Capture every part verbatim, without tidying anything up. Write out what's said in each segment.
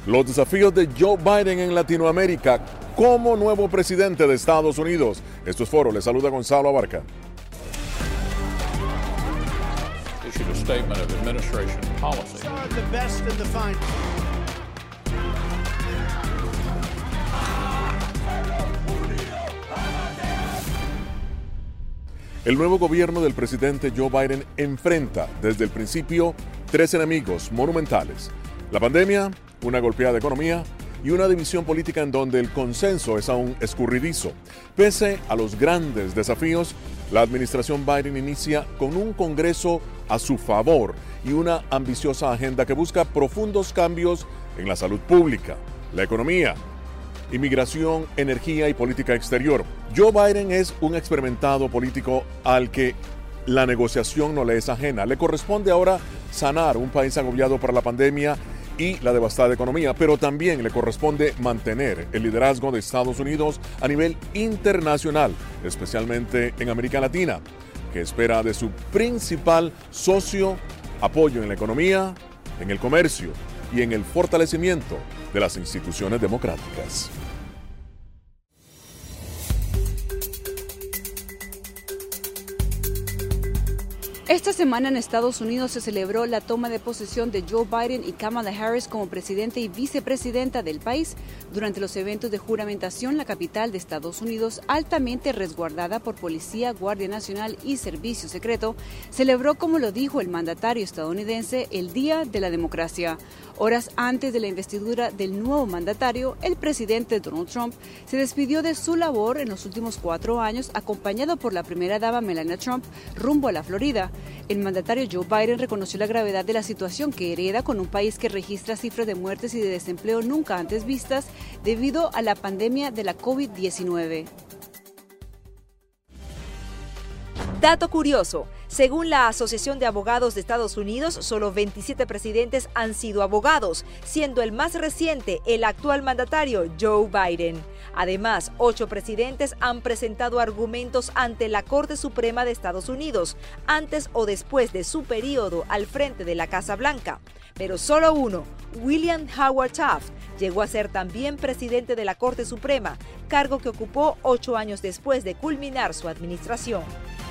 Los desafíos de Joe Biden en Latinoamérica como nuevo presidente de Estados Unidos. Esto es Foro, les saluda Gonzalo Abarca. El nuevo gobierno del presidente Joe Biden enfrenta desde el principio tres enemigos monumentales: la pandemia, una golpeada economía y una división política en donde el consenso es aún escurridizo. Pese a los grandes desafíos, la administración Biden inicia con un Congreso a su favor y una ambiciosa agenda que busca profundos cambios en la salud pública, la economía, inmigración, energía y política exterior. Joe Biden es un experimentado político al que la negociación no le es ajena. Le corresponde ahora sanar un país agobiado por la pandemia y la devastada economía, pero también le corresponde mantener el liderazgo de Estados Unidos a nivel internacional, especialmente en América Latina, que espera de su principal socio apoyo en la economía, en el comercio y en el fortalecimiento de las instituciones democráticas. Esta semana en Estados Unidos se celebró la toma de posesión de Joe Biden y Kamala Harris como presidente y vicepresidenta del país. Durante los eventos de juramentación, la capital de Estados Unidos, altamente resguardada por policía, Guardia Nacional y Servicio Secreto, celebró, como lo dijo el mandatario estadounidense, el Día de la Democracia. Horas antes de la investidura del nuevo mandatario, el presidente Donald Trump se despidió de su labor en los últimos cuatro años, acompañado por la primera dama Melania Trump, rumbo a la Florida. El mandatario Joe Biden reconoció la gravedad de la situación que hereda con un país que registra cifras de muertes y de desempleo nunca antes vistas debido a la pandemia de la COVID diecinueve. Dato curioso, según la Asociación de Abogados de Estados Unidos, solo veintisiete presidentes han sido abogados, siendo el más reciente el actual mandatario Joe Biden. Además, ocho presidentes han presentado argumentos ante la Corte Suprema de Estados Unidos, antes o después de su periodo al frente de la Casa Blanca. Pero solo uno, William Howard Taft, llegó a ser también presidente de la Corte Suprema, cargo que ocupó ocho años después de culminar su administración.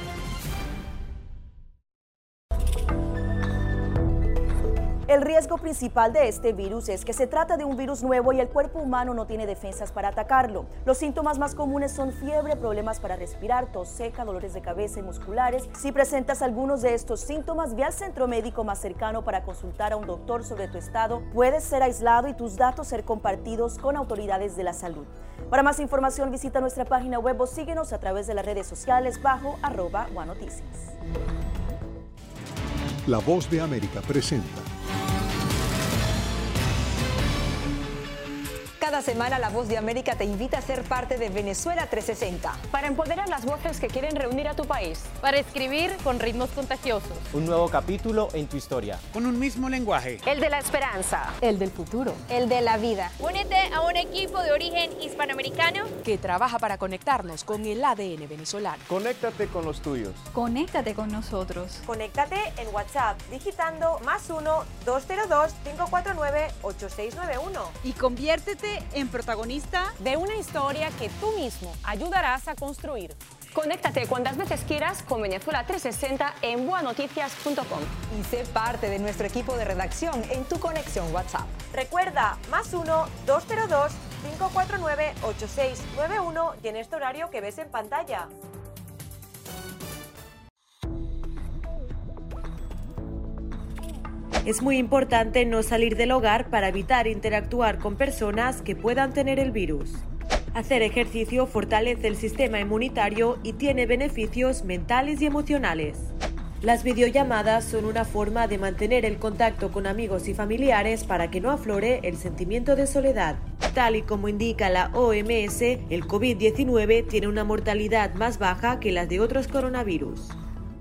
El riesgo principal de este virus es que se trata de un virus nuevo y el cuerpo humano no tiene defensas para atacarlo. Los síntomas más comunes son fiebre, problemas para respirar, tos seca, dolores de cabeza y musculares. Si presentas algunos de estos síntomas, ve al centro médico más cercano para consultar a un doctor sobre tu estado. Puedes ser aislado y tus datos ser compartidos con autoridades de la salud. Para más información, visita nuestra página web o síguenos a través de las redes sociales bajo arroba One Noticias. La Voz de América presenta. Cada semana La Voz de América te invita a ser parte de Venezuela trescientos sesenta. Para empoderar las voces que quieren reunir a tu país. Para escribir con ritmos contagiosos. Un nuevo capítulo en tu historia. Con un mismo lenguaje. El de la esperanza. El del futuro. El de la vida. Únete a un equipo de origen hispanoamericano que trabaja para conectarnos con el A D N venezolano. Conéctate con los tuyos. Conéctate con nosotros. Conéctate en WhatsApp digitando más uno, dos cero dos, cinco cuatro nueve, ocho seis nueve uno. Y conviértete en protagonista de una historia que tú mismo ayudarás a construir. Conéctate cuantas veces quieras con Venezuela trescientos sesenta en boa noticias punto com. Y sé parte de nuestro equipo de redacción en tu conexión WhatsApp. Recuerda, más uno, dos cero dos, cinco cuatro nueve, ocho seis nueve uno y en este horario que ves en pantalla. Es muy importante no salir del hogar para evitar interactuar con personas que puedan tener el virus. Hacer ejercicio fortalece el sistema inmunitario y tiene beneficios mentales y emocionales. Las videollamadas son una forma de mantener el contacto con amigos y familiares para que no aflore el sentimiento de soledad. Tal y como indica la O M S, el COVID diecinueve tiene una mortalidad más baja que las de otros coronavirus.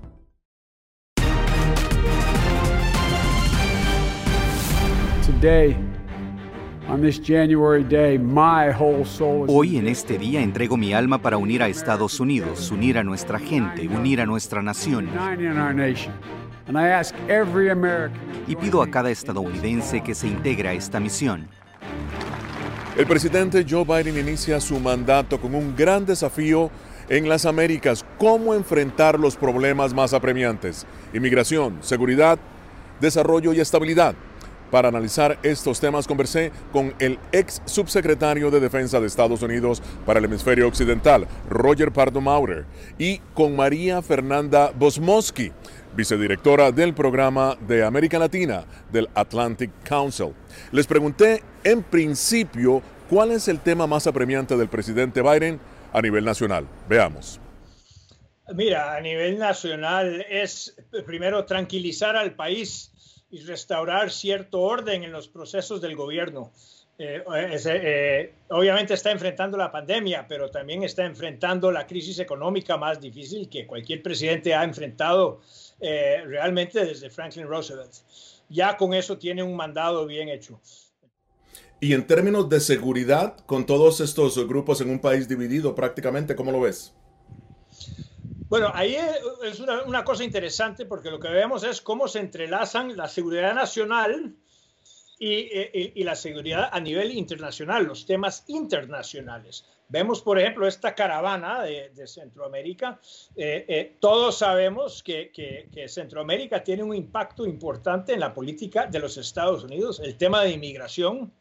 Hoy en este día entrego mi alma para unir a Estados Unidos, unir a nuestra gente, unir a nuestra nación. Y pido a cada estadounidense que se integre a esta misión. El presidente Joe Biden inicia su mandato con un gran desafío en las Américas: cómo enfrentar los problemas más apremiantes: inmigración, seguridad, desarrollo y estabilidad. Para analizar estos temas conversé con el ex subsecretario de Defensa de Estados Unidos para el hemisferio occidental, Roger Pardo Maurer, y con María Fernanda Bosmosky, vicedirectora del programa de América Latina del Atlantic Council. Les pregunté en principio cuál es el tema más apremiante del presidente Biden a nivel nacional. Veamos. Mira, a nivel nacional es primero tranquilizar al país y restaurar cierto orden en los procesos del gobierno. Eh, es, eh, obviamente está enfrentando la pandemia, pero también está enfrentando la crisis económica más difícil que cualquier presidente ha enfrentado eh, realmente desde Franklin Roosevelt. Ya con eso tiene un mandado bien hecho. Y en términos de seguridad, con todos estos grupos en un país dividido prácticamente, ¿cómo lo ves? Bueno, ahí es una, una cosa interesante, porque lo que vemos es cómo se entrelazan la seguridad nacional y, y, y la seguridad a nivel internacional, los temas internacionales. Vemos, por ejemplo, esta caravana de, de Centroamérica. Eh, eh, todos sabemos que, que, que Centroamérica tiene un impacto importante en la política de los Estados Unidos, el tema de inmigración.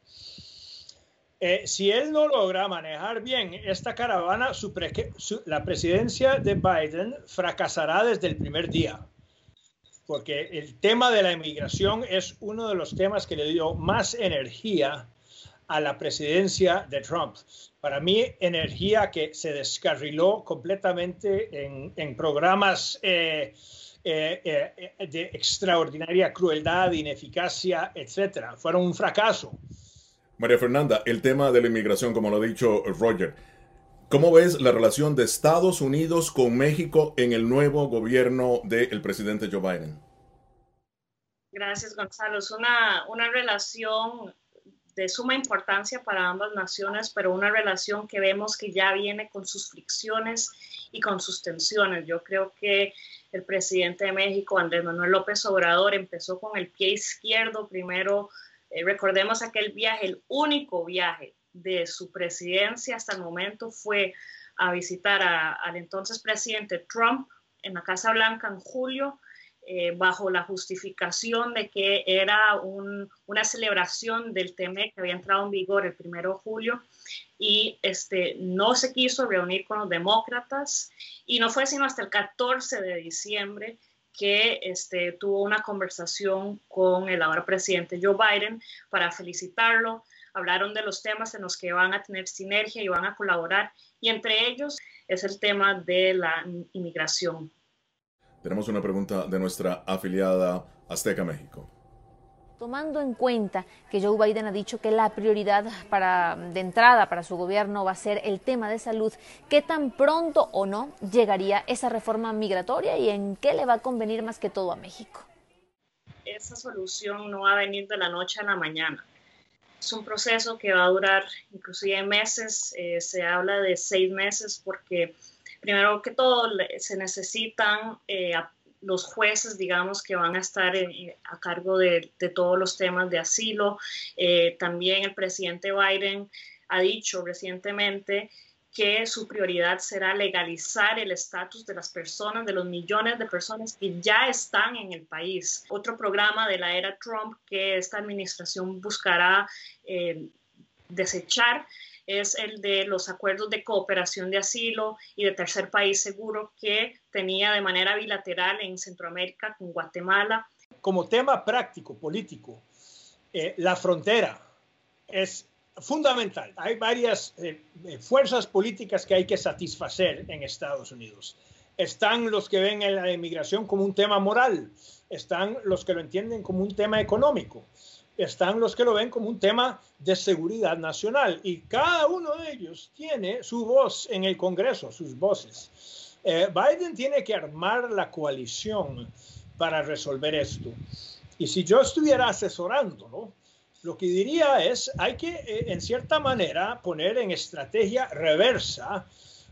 Eh, si él no logra manejar bien esta caravana, su pre su, la presidencia de Biden fracasará desde el primer día, porque el tema de la inmigración es uno de los temas que le dio más energía a la presidencia de Trump. Para mí, energía que se descarriló completamente en, en programas eh, eh, eh, de extraordinaria crueldad, ineficacia, etcétera. Fueron un fracaso. María Fernanda, el tema de la inmigración, como lo ha dicho Roger, ¿cómo ves la relación de Estados Unidos con México en el nuevo gobierno del presidente Joe Biden? Gracias, Gonzalo. Es una, una relación de suma importancia para ambas naciones, pero una relación que vemos que ya viene con sus fricciones y con sus tensiones. Yo creo que el presidente de México, Andrés Manuel López Obrador, empezó con el pie izquierdo primero. Eh, recordemos aquel viaje, el único viaje de su presidencia hasta el momento fue a visitar a, al entonces presidente Trump en la Casa Blanca en julio, eh, bajo la justificación de que era un, una celebración del T M E C que había entrado en vigor el primero de julio, y este, no se quiso reunir con los demócratas, y no fue sino hasta el catorce de diciembre que este, tuvo una conversación con el ahora presidente Joe Biden para felicitarlo. Hablaron de los temas en los que van a tener sinergia y van a colaborar, y entre ellos es el tema de la inmigración. Tenemos una pregunta de nuestra afiliada Azteca México. Tomando en cuenta que Joe Biden ha dicho que la prioridad para, de entrada para su gobierno va a ser el tema de salud, ¿qué tan pronto o no llegaría esa reforma migratoria y en qué le va a convenir más que todo a México? Esa solución no va a venir de la noche a la mañana. Es un proceso que va a durar inclusive meses. Eh, se habla de seis meses porque primero que todo se necesitan eh, los jueces, digamos, que van a estar eh, a cargo de, de todos los temas de asilo. Eh, también el presidente Biden ha dicho recientemente que su prioridad será legalizar el estatus de las personas, de los millones de personas que ya están en el país. Otro programa de la era Trump que esta administración buscará eh, desechar es el de los acuerdos de cooperación de asilo y de tercer país seguro que tenía de manera bilateral en Centroamérica con Guatemala. Como tema práctico, político, eh, la frontera es fundamental. Hay varias eh, fuerzas políticas que hay que satisfacer en Estados Unidos. Están los que ven la inmigración como un tema moral, están los que lo entienden como un tema económico, están los que lo ven como un tema de seguridad nacional, y cada uno de ellos tiene su voz en el Congreso, sus voces. Eh, Biden tiene que armar la coalición para resolver esto. Y si yo estuviera asesorándolo, lo que diría es, hay que, eh, en cierta manera, poner en estrategia reversa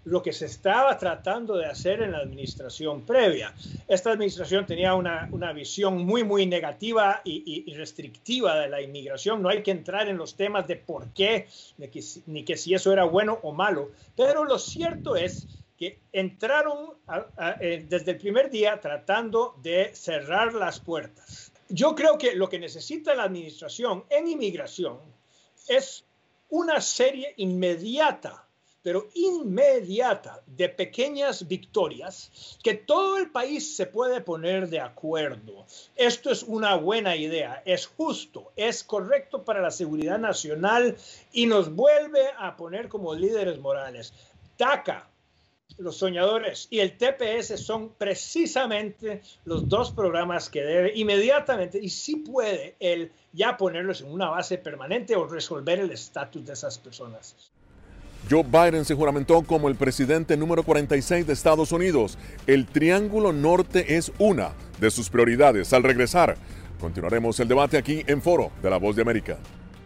lo que se estaba tratando de hacer en la administración previa. Esta administración tenía una, una visión muy, muy negativa y, y, y restrictiva de la inmigración. No hay que entrar en los temas de por qué, ni que, ni que si eso era bueno o malo, pero lo cierto es que entraron a, a, eh, desde el primer día tratando de cerrar las puertas. Yo creo que lo que necesita la administración en inmigración es una serie inmediata, pero inmediata, de pequeñas victorias que todo el país se puede poner de acuerdo. Esto es una buena idea, es justo, es correcto para la seguridad nacional y nos vuelve a poner como líderes morales. DACA, los soñadores y el T P S son precisamente los dos programas que debe inmediatamente y sí puede él ya ponerlos en una base permanente o resolver el estatus de esas personas. Joe Biden se juramentó como el presidente número cuarenta y seis de Estados Unidos. El Triángulo Norte es una de sus prioridades. Al regresar, continuaremos el debate aquí en Foro de La Voz de América.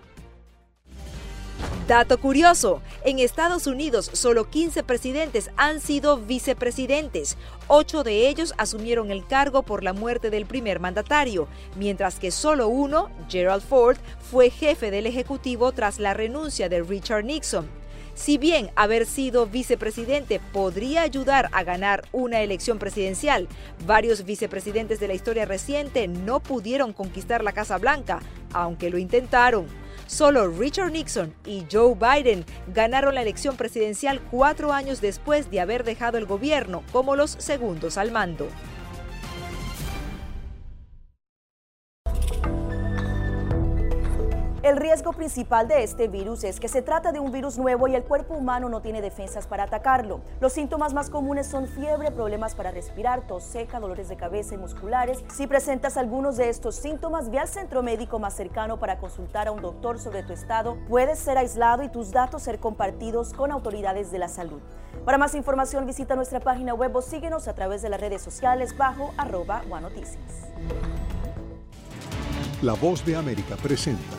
Dato curioso, en Estados Unidos solo quince presidentes han sido vicepresidentes. Ocho de ellos asumieron el cargo por la muerte del primer mandatario, mientras que solo uno, Gerald Ford, fue jefe del Ejecutivo tras la renuncia de Richard Nixon. Si bien haber sido vicepresidente podría ayudar a ganar una elección presidencial, varios vicepresidentes de la historia reciente no pudieron conquistar la Casa Blanca, aunque lo intentaron. Solo Richard Nixon y Joe Biden ganaron la elección presidencial cuatro años después de haber dejado el gobierno como los segundos al mando. El riesgo principal de este virus es que se trata de un virus nuevo y el cuerpo humano no tiene defensas para atacarlo. Los síntomas más comunes son fiebre, problemas para respirar, tos seca, dolores de cabeza y musculares. Si presentas algunos de estos síntomas, ve al centro médico más cercano para consultar a un doctor sobre tu estado. Puedes ser aislado y tus datos ser compartidos con autoridades de la salud. Para más información, visita nuestra página web o síguenos a través de las redes sociales bajo arroba One Noticias. La Voz de América presenta.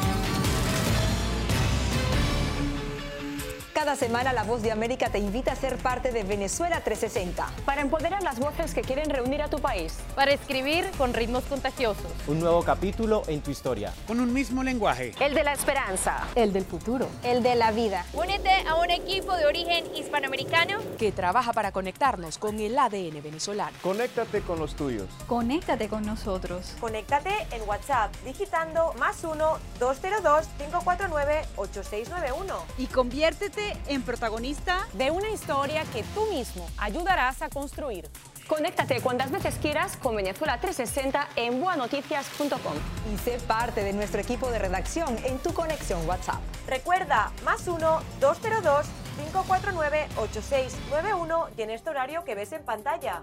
Cada semana La Voz de América te invita a ser parte de Venezuela trescientos sesenta. Para empoderar las voces que quieren reunir a tu país. Para escribir con ritmos contagiosos. Un nuevo capítulo en tu historia. Con un mismo lenguaje. El de la esperanza. El del futuro. El de la vida. Únete a un equipo de origen hispanoamericano que trabaja para conectarnos con el A D N venezolano. Conéctate con los tuyos. Conéctate con nosotros. Conéctate en WhatsApp digitando más uno, dos cero dos, cinco cuatro nueve, ocho seis nueve uno. Y conviértete en protagonista de una historia que tú mismo ayudarás a construir. Conéctate cuantas veces quieras con Venezuela trescientos sesenta en boa noticias punto com. Y sé parte de nuestro equipo de redacción en tu conexión WhatsApp. Recuerda, más uno, dos cero dos, cinco cuatro nueve, ocho seis nueve uno y en este horario que ves en pantalla.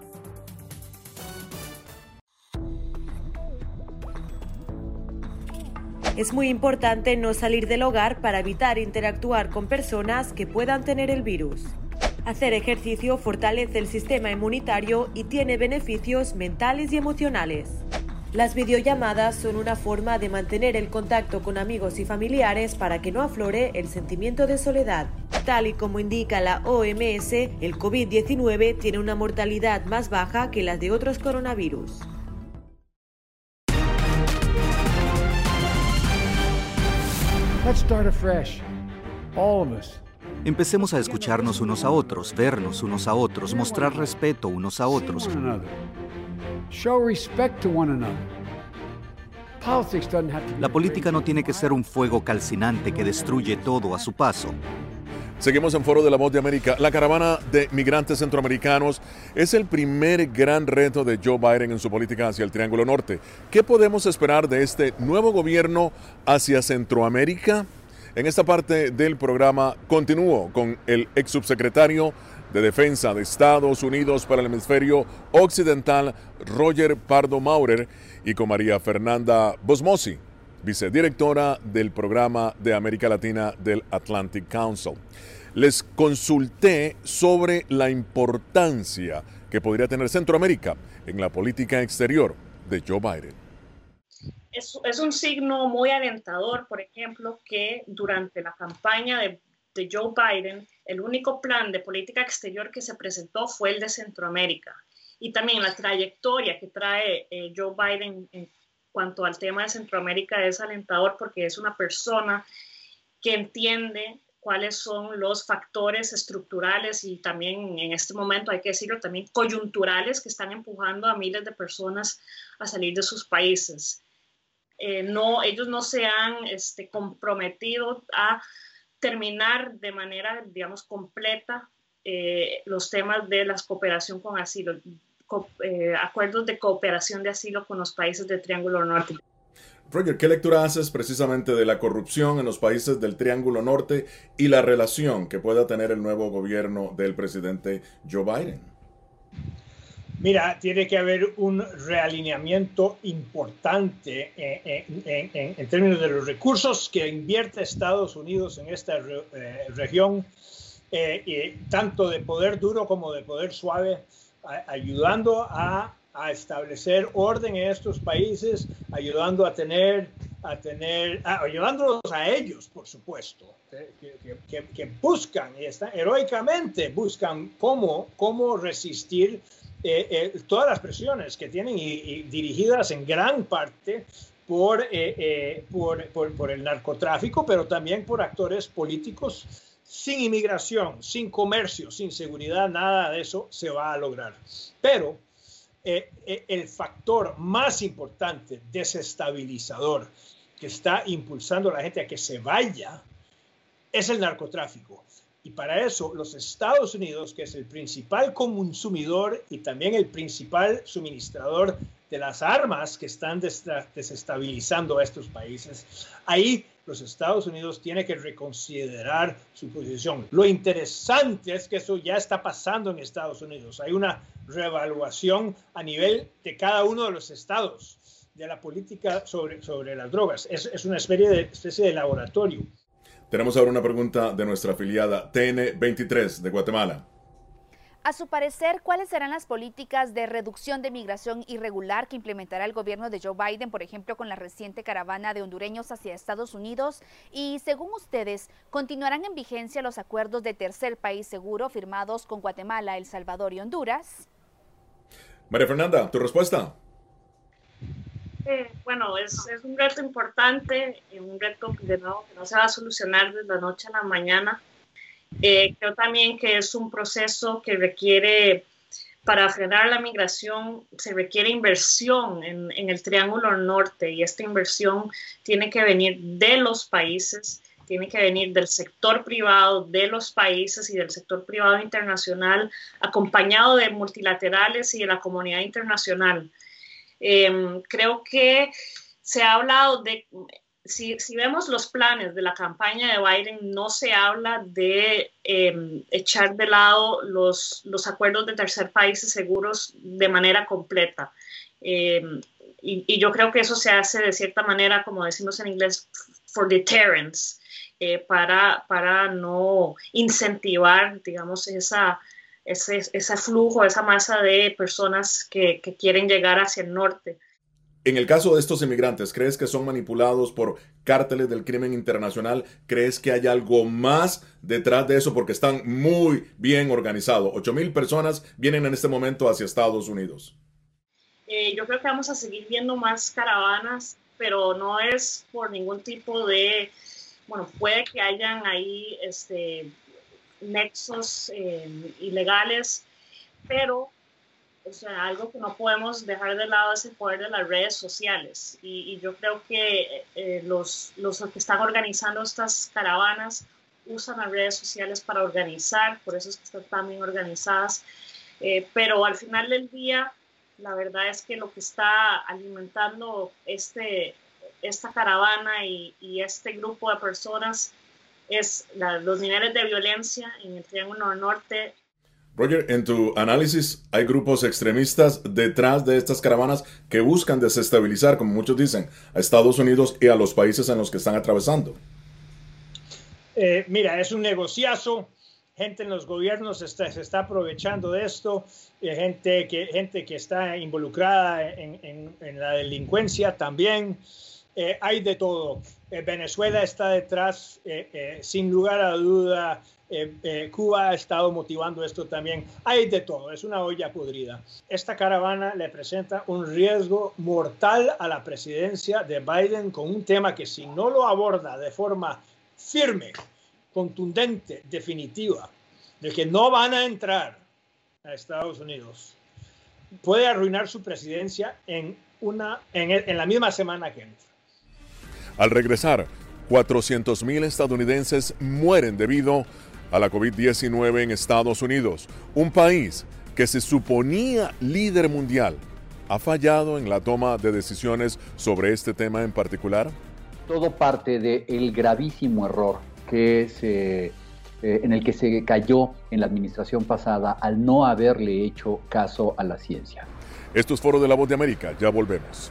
Es muy importante no salir del hogar para evitar interactuar con personas que puedan tener el virus. Hacer ejercicio fortalece el sistema inmunitario y tiene beneficios mentales y emocionales. Las videollamadas son una forma de mantener el contacto con amigos y familiares para que no aflore el sentimiento de soledad. Tal y como indica la O M S, el COVID diecinueve tiene una mortalidad más baja que las de otros coronavirus. Let's start afresh. All of us. Empecemos a escucharnos unos a otros, vernos unos a otros, mostrar respeto unos a otros. Show respect to one another. Politics doesn't have to be. La política no tiene que ser un fuego calcinante que destruye todo a su paso. Seguimos en Foro de La Voz de América. La caravana de migrantes centroamericanos es el primer gran reto de Joe Biden en su política hacia el Triángulo Norte. ¿Qué podemos esperar de este nuevo gobierno hacia Centroamérica? En esta parte del programa continúo con el ex subsecretario de Defensa de Estados Unidos para el Hemisferio Occidental, Roger Pardo Maurer, y con María Fernanda Bosmosi, vicedirectora del programa de América Latina del Atlantic Council. Les consulté sobre la importancia que podría tener Centroamérica en la política exterior de Joe Biden. Es, es un signo muy alentador, por ejemplo, que durante la campaña de de Joe Biden, el único plan de política exterior que se presentó fue el de Centroamérica. Y también la trayectoria que trae eh, Joe Biden en cuanto al tema de Centroamérica es alentador porque es una persona que entiende cuáles son los factores estructurales y también en este momento, hay que decirlo, también coyunturales que están empujando a miles de personas a salir de sus países. Eh, no, ellos no se han este, comprometido a terminar de manera, digamos, completa eh, los temas de la cooperación con asilo, co eh, acuerdos de cooperación de asilo con los países del Triángulo Norte. Roger, ¿qué lectura haces precisamente de la corrupción en los países del Triángulo Norte y la relación que pueda tener el nuevo gobierno del presidente Joe Biden? Mira, tiene que haber un realineamiento importante en, en, en, en términos de los recursos que invierte Estados Unidos en esta re, eh, región, eh, y tanto de poder duro como de poder suave, a, ayudando a a establecer orden en estos países, ayudando a tener, a tener, a, ayudándolos a ellos, por supuesto, que, que, que, que buscan y están heroicamente buscan cómo, cómo resistir eh, eh, todas las presiones que tienen y, y dirigidas en gran parte por, eh, eh, por, por, por el narcotráfico, pero también por actores políticos. Sin inmigración, sin comercio, sin seguridad, nada de eso se va a lograr. Pero Eh, eh, el factor más importante, desestabilizador, que está impulsando a la gente a que se vaya, es el narcotráfico. Y para eso los Estados Unidos, que es el principal consumidor y también el principal suministrador de las armas que están desestabilizando a estos países, ahí los Estados Unidos tienen que reconsiderar su posición. Lo interesante es que eso ya está pasando en Estados Unidos. Hay una reevaluación a nivel de cada uno de los estados de la política sobre, sobre las drogas. Es, es una especie de, especie de laboratorio. Tenemos ahora una pregunta de nuestra afiliada T N veintitrés de Guatemala. A su parecer, ¿cuáles serán las políticas de reducción de migración irregular que implementará el gobierno de Joe Biden, por ejemplo, con la reciente caravana de hondureños hacia Estados Unidos? Y según ustedes, ¿continuarán en vigencia los acuerdos de tercer país seguro firmados con Guatemala, El Salvador y Honduras? María Fernanda, ¿tu respuesta? Eh, bueno, es, es un reto importante, un reto de nuevo que no se va a solucionar de la noche a la mañana. Eh, creo también que es un proceso que requiere, para frenar la migración, se requiere inversión en, en el Triángulo Norte, y esta inversión tiene que venir de los países, tiene que venir del sector privado de los países y del sector privado internacional, acompañado de multilaterales y de la comunidad internacional. Eh, creo que se ha hablado de... Si, si vemos los planes de la campaña de Biden, no se habla de eh, echar de lado los, los acuerdos de tercer países seguros de manera completa. Eh, y, y yo creo que eso se hace de cierta manera, como decimos en inglés, for deterrence, eh, para, para no incentivar, digamos, esa, ese, ese flujo, esa masa de personas que, que quieren llegar hacia el norte. En el caso de estos inmigrantes, ¿crees que son manipulados por cárteles del crimen internacional? ¿Crees que hay algo más detrás de eso? Porque están muy bien organizados. ocho mil personas vienen en este momento hacia Estados Unidos. Eh, yo creo que vamos a seguir viendo más caravanas, pero no es por ningún tipo de... Bueno, puede que hayan ahí este, nexos eh, ilegales, pero... O sea, algo que no podemos dejar de lado es el poder de las redes sociales. Y, y yo creo que eh, los, los que están organizando estas caravanas usan las redes sociales para organizar, por eso es que están tan bien organizadas. Eh, pero al final del día, la verdad es que lo que está alimentando este, esta caravana y, y este grupo de personas es la, los niveles de violencia en el Triángulo Norte. Roger, en tu análisis, ¿hay grupos extremistas detrás de estas caravanas que buscan desestabilizar, como muchos dicen, a Estados Unidos y a los países en los que están atravesando? Eh, mira, es un negociazo. Gente en los gobiernos está, se está aprovechando de esto. Eh, gente, que, gente que está involucrada en, en, en la delincuencia también. eh, hay de todo. Eh, Venezuela está detrás, eh, eh, sin lugar a duda. Eh, eh, Cuba ha estado motivando esto también. Hay de todo, es una olla podrida. Esta caravana le presenta un riesgo mortal a la presidencia de Biden con un tema que si no lo aborda de forma firme, contundente, definitiva, de que no van a entrar a Estados Unidos, puede arruinar su presidencia en, una, en, en la misma semana que entra. Al regresar, cuatrocientos mil estadounidenses mueren debido a la COVID diecinueve en Estados Unidos. Un país que se suponía líder mundial, ¿ha fallado en la toma de decisiones sobre este tema en particular? Todo parte del gravísimo error que se, eh, en el que se cayó en la administración pasada al no haberle hecho caso a la ciencia. Esto es Foro de la Voz de América, ya volvemos.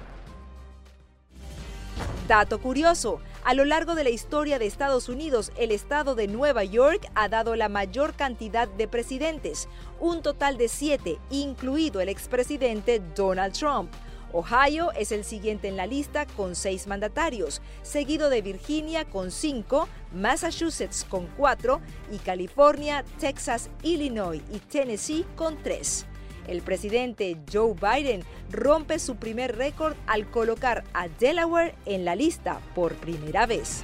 Dato curioso, a lo largo de la historia de Estados Unidos, el estado de Nueva York ha dado la mayor cantidad de presidentes, un total de siete, incluido el expresidente Donald Trump. Ohio es el siguiente en la lista con seis mandatarios, seguido de Virginia con cinco, Massachusetts con cuatro y California, Texas, Illinois y Tennessee con tres. El presidente Joe Biden rompe su primer récord al colocar a Delaware en la lista por primera vez.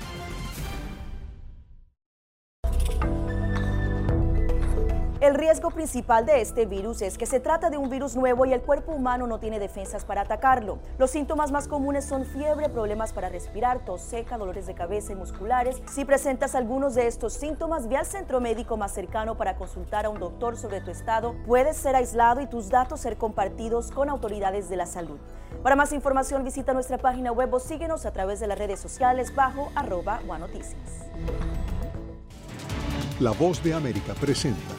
El riesgo principal de este virus es que se trata de un virus nuevo y el cuerpo humano no tiene defensas para atacarlo. Los síntomas más comunes son fiebre, problemas para respirar, tos seca, dolores de cabeza y musculares. Si presentas algunos de estos síntomas, ve al centro médico más cercano para consultar a un doctor sobre tu estado. Puedes ser aislado y tus datos ser compartidos con autoridades de la salud. Para más información, visita nuestra página web o síguenos a través de las redes sociales bajo arroba One Noticias. La Voz de América presenta.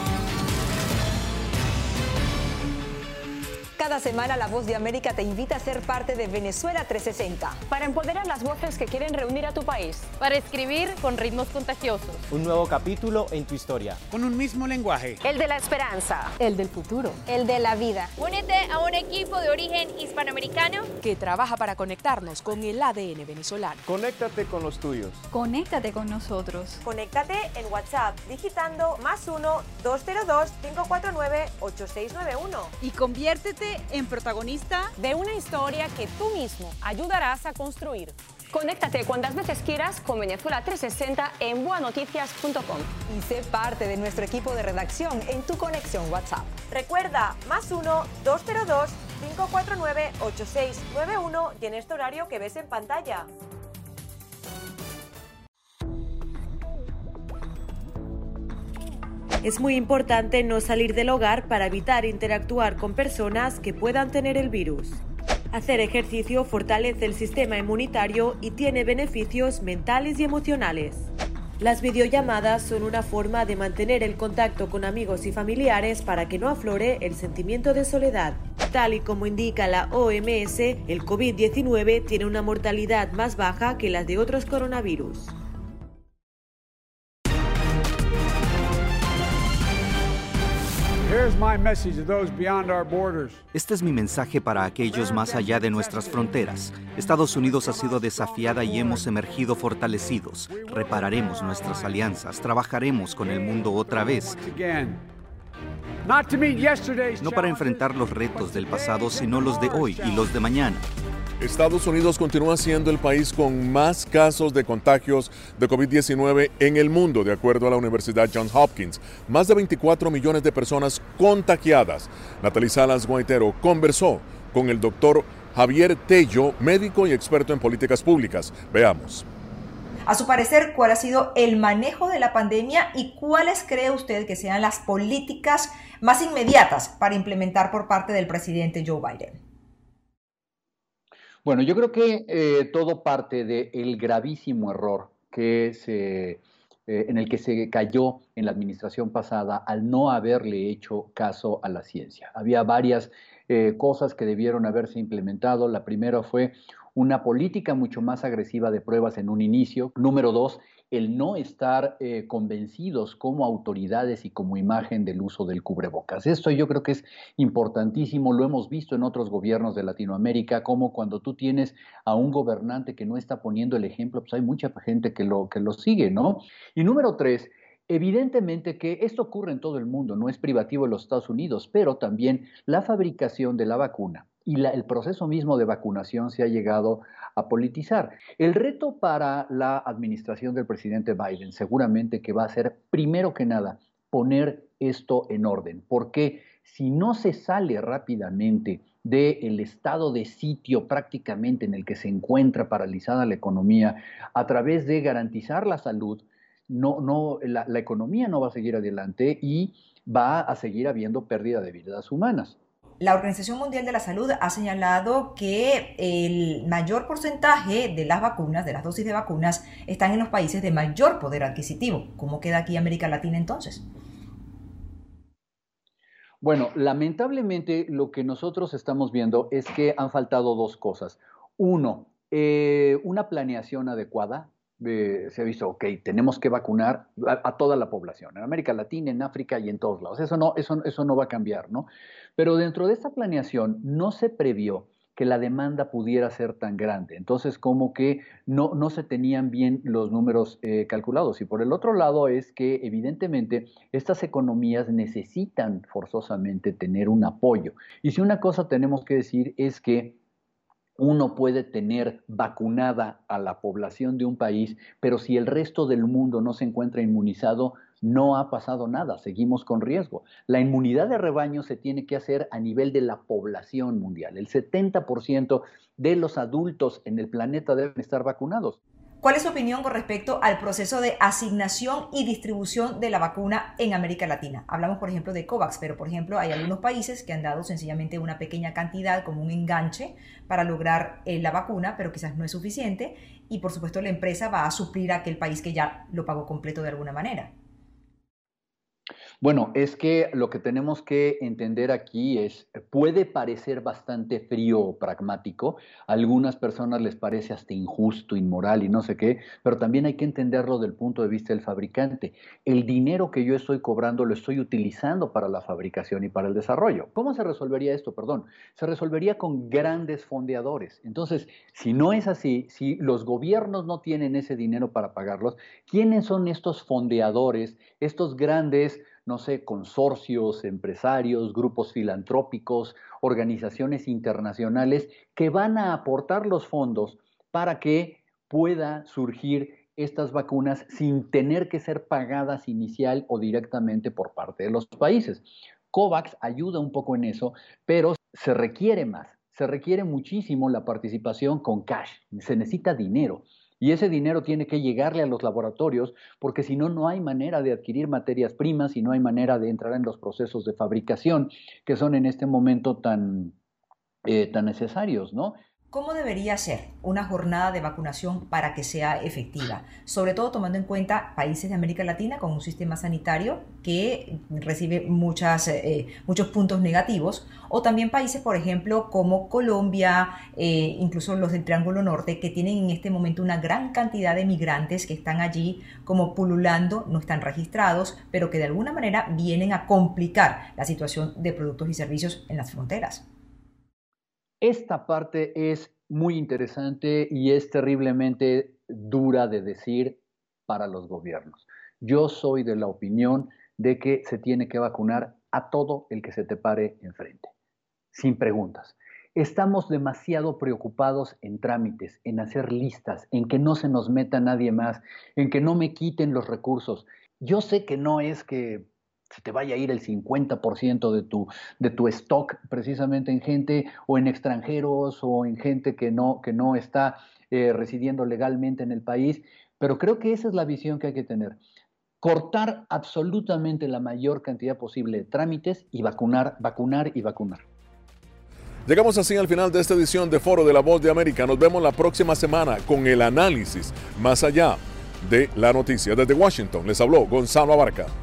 Cada semana La Voz de América te invita a ser parte de Venezuela trescientos sesenta. Para empoderar las voces que quieren reunir a tu país. Para escribir con ritmos contagiosos. Un nuevo capítulo en tu historia. Con un mismo lenguaje. El de la esperanza. El del futuro. El de la vida. Únete a un equipo de origen hispanoamericano que trabaja para conectarnos con el A D N venezolano. Conéctate con los tuyos. Conéctate con nosotros. Conéctate en WhatsApp digitando más uno, dos cero dos, cinco cuatro nueve, ocho seis nueve uno. Y conviértete en protagonista de una historia que tú mismo ayudarás a construir. Conéctate cuantas veces quieras con Venezuela trescientos sesenta en boa noticias punto com. Y sé parte de nuestro equipo de redacción en tu conexión WhatsApp. Recuerda, más uno, dos cero dos, cinco cuatro nueve, ocho seis nueve uno y en este horario que ves en pantalla. Es muy importante no salir del hogar para evitar interactuar con personas que puedan tener el virus. Hacer ejercicio fortalece el sistema inmunitario y tiene beneficios mentales y emocionales. Las videollamadas son una forma de mantener el contacto con amigos y familiares para que no aflore el sentimiento de soledad. Tal y como indica la O M S, el COVID diecinueve tiene una mortalidad más baja que las de otros coronavirus. Este es mi mensaje para aquellos más allá de nuestras fronteras. Estados Unidos ha sido desafiada y hemos emergido fortalecidos. Repararemos nuestras alianzas, trabajaremos con el mundo otra vez. No para enfrentar los retos del pasado, sino los de hoy y los de mañana. Estados Unidos continúa siendo el país con más casos de contagios de COVID diecinueve en el mundo, de acuerdo a la Universidad Johns Hopkins. Más de veinticuatro millones de personas contagiadas. Natalie Salas Guaitero conversó con el doctor Javier Tello, médico y experto en políticas públicas. Veamos. A su parecer, ¿cuál ha sido el manejo de la pandemia y cuáles cree usted que sean las políticas más inmediatas para implementar por parte del presidente Joe Biden? Bueno, yo creo que eh, todo parte del gravísimo error que se, eh, en el que se cayó en la administración pasada al no haberle hecho caso a la ciencia. Había varias eh, cosas que debieron haberse implementado. La primera fue una política mucho más agresiva de pruebas en un inicio. Número dos, el no estar eh, convencidos como autoridades y como imagen del uso del cubrebocas. Esto yo creo que es importantísimo, lo hemos visto en otros gobiernos de Latinoamérica, como cuando tú tienes a un gobernante que no está poniendo el ejemplo, pues hay mucha gente que lo, que lo sigue, ¿no? Y número tres, evidentemente que esto ocurre en todo el mundo, no es privativo de los Estados Unidos, pero también la fabricación de la vacuna y la, el proceso mismo de vacunación se ha llegado a politizar. El reto para la administración del presidente Biden seguramente que va a ser, primero que nada, poner esto en orden, porque si no se sale rápidamente del estado de sitio prácticamente en el que se encuentra paralizada la economía, a través de garantizar la salud, no, no, la, la economía no va a seguir adelante y va a seguir habiendo pérdida de vidas humanas. La Organización Mundial de la Salud ha señalado que el mayor porcentaje de las vacunas, de las dosis de vacunas, están en los países de mayor poder adquisitivo. ¿Cómo queda aquí América Latina entonces? Bueno, lamentablemente lo que nosotros estamos viendo es que han faltado dos cosas. Uno, eh, una planeación adecuada. Eh, se ha visto, ok, tenemos que vacunar a, a toda la población, en América Latina, en África y en todos lados. Eso no, eso, eso no va a cambiar, ¿no? Pero dentro de esta planeación no se previó que la demanda pudiera ser tan grande. Entonces, como que no, no se tenían bien los números eh, calculados. Y por el otro lado es que, evidentemente, estas economías necesitan forzosamente tener un apoyo. Y si una cosa tenemos que decir es que uno puede tener vacunada a la población de un país, pero si el resto del mundo no se encuentra inmunizado, no ha pasado nada, seguimos con riesgo. La inmunidad de rebaño se tiene que hacer a nivel de la población mundial. El setenta por ciento de los adultos en el planeta deben estar vacunados. ¿Cuál es su opinión con respecto al proceso de asignación y distribución de la vacuna en América Latina? Hablamos, por ejemplo, de COVAX, pero, por ejemplo, hay algunos países que han dado sencillamente una pequeña cantidad como un enganche para lograr eh, la vacuna, pero quizás no es suficiente. Y, por supuesto, la empresa va a suplir a aquel país que ya lo pagó completo de alguna manera. Bueno, es que lo que tenemos que entender aquí es, puede parecer bastante frío o pragmático, a algunas personas les parece hasta injusto, inmoral y no sé qué, pero también hay que entenderlo del punto de vista del fabricante. El dinero que yo estoy cobrando lo estoy utilizando para la fabricación y para el desarrollo. ¿Cómo se resolvería esto? Perdón, se resolvería con grandes fondeadores. Entonces, si no es así, si los gobiernos no tienen ese dinero para pagarlos, ¿quiénes son estos fondeadores, estos grandes, no sé, consorcios, empresarios, grupos filantrópicos, organizaciones internacionales que van a aportar los fondos para que pueda surgir estas vacunas sin tener que ser pagadas inicial o directamente por parte de los países? COVAX ayuda un poco en eso, pero se requiere más, se requiere muchísimo la participación con cash, se necesita dinero. Y ese dinero tiene que llegarle a los laboratorios porque si no, no hay manera de adquirir materias primas y no hay manera de entrar en los procesos de fabricación que son en este momento tan, eh, tan necesarios, ¿no? ¿Cómo debería ser una jornada de vacunación para que sea efectiva? Sobre todo tomando en cuenta países de América Latina con un sistema sanitario que recibe muchas, eh, muchos puntos negativos, o también países, por ejemplo, como Colombia, eh, incluso los del Triángulo Norte, que tienen en este momento una gran cantidad de migrantes que están allí como pululando, no están registrados, pero que de alguna manera vienen a complicar la situación de productos y servicios en las fronteras. Esta parte es muy interesante y es terriblemente dura de decir para los gobiernos. Yo soy de la opinión de que se tiene que vacunar a todo el que se te pare enfrente, sin preguntas. Estamos demasiado preocupados en trámites, en hacer listas, en que no se nos meta nadie más, en que no me quiten los recursos. Yo sé que no es que se te vaya a ir el cincuenta por ciento de tu, de tu stock precisamente en gente o en extranjeros o en gente que no, que no está eh, residiendo legalmente en el país, pero creo que esa es la visión que hay que tener. Cortar absolutamente la mayor cantidad posible de trámites y vacunar, vacunar y vacunar. Llegamos así al final de esta edición de Foro de la Voz de América. Nos vemos la próxima semana con el análisis más allá de la noticia. Desde Washington les habló Gonzalo Abarca.